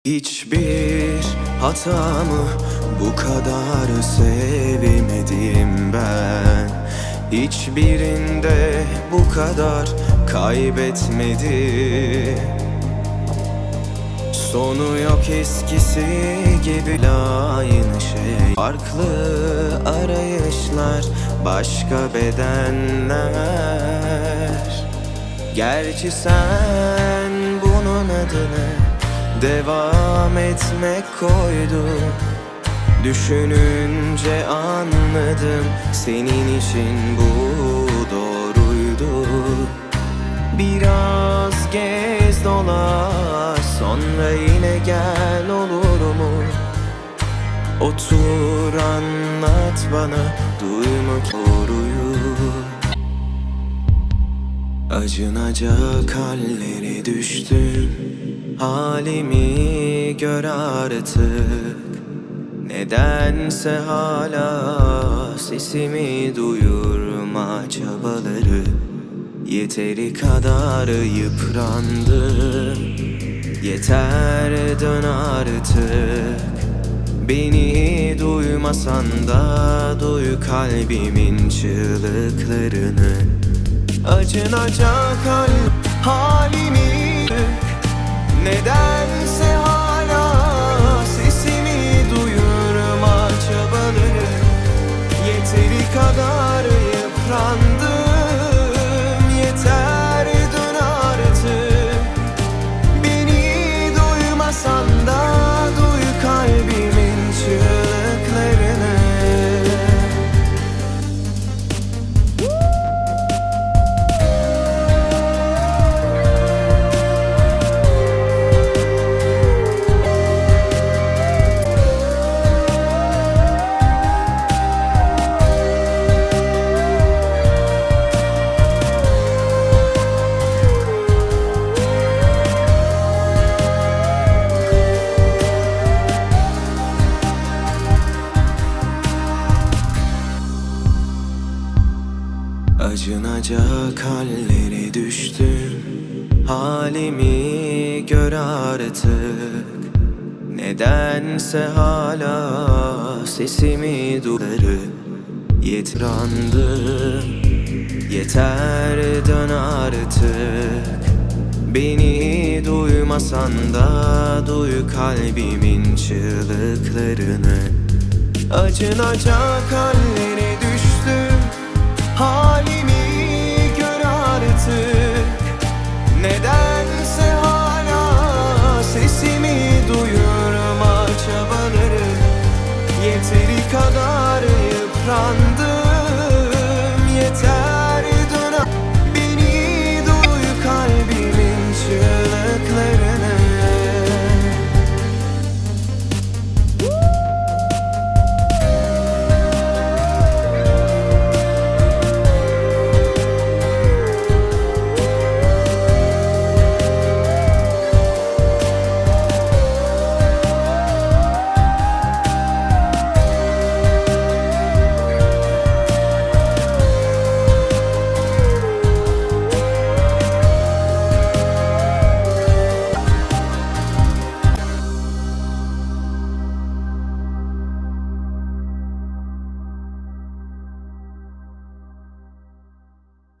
Hiçbir hatamı bu kadar sevmedim ben. Hiçbirinde bu kadar kaybetmedim. Sonu yok eskisi gibi aynı şey. Farklı arayışlar, başka bedenler. Gerçi sen bunun adını devam etmek koydun. Düşününce anladım, senin için bu doğruydu. Biraz gez dolaş, sonra yine gel, olur mu? Otur anlat bana, duymak doğruyu. Acınacak hallere düştüm, halimi gör artık. Nedense hala sesimi duyurma çabaları. Yeteri kadar yıprandım, yeter dön artık. Beni duymasan da duy kalbimin çığlıklarını. Acınacak halimi, nedense hala sesimi duyurma çabaları. Yeteri kadar yıprandım, yeter dön artık. Beni duymasan da duy kalbimin çığlıklarını. Acınacak hallere düştüm, halimi gör artık. Nedense hala sesimi duyarı. Yetrandım, yeter dön artık. Beni duymasan da duy kalbimin çığlıklarını. Acınacak hallere düştüm,